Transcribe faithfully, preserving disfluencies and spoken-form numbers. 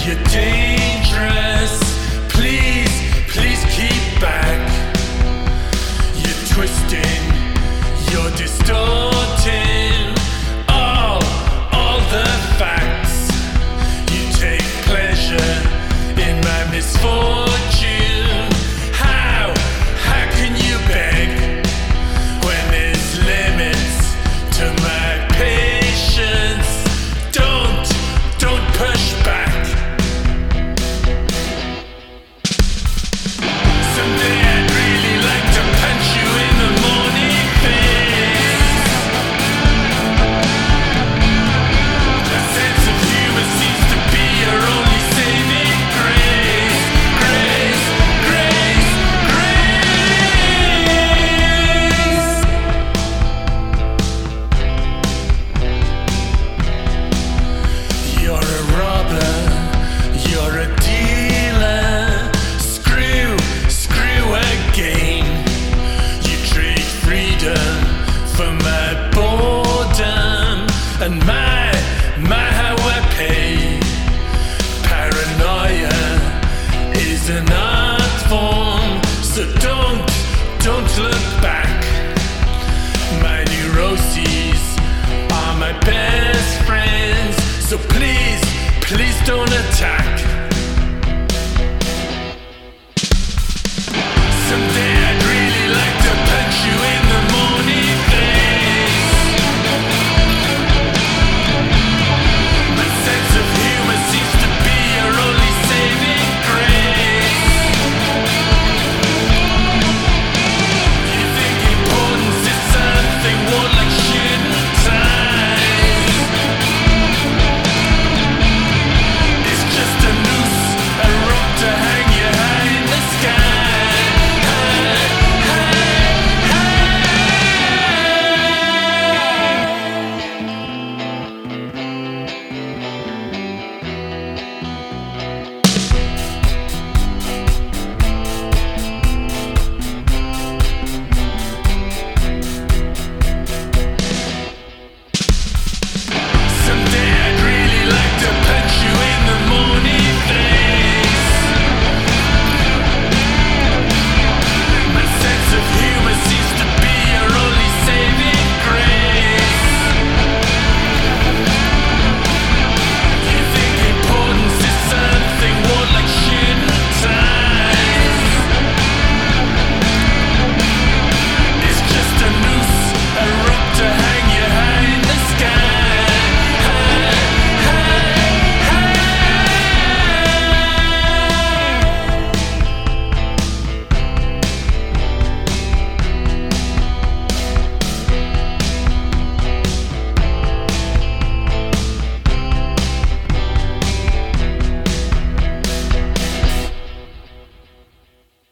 You're dangerous. Please, please keep back. You're twisting. You're distorting all, all the facts. You take pleasure in my misfortune. How, how can you beg when there's limits to my patience? Don't, don't push back. Someday I'd really like to punch you in the morning face. A sense of humor seems to be your only saving grace. Grace, grace, grace. You're a robber, you're a dealer. Screw, screw again. You trade freedom for my boredom, and my, my how I pay. Paranoia is an art form, so don't, don't look back. My neuroses are my best friends, so please, please don't attack.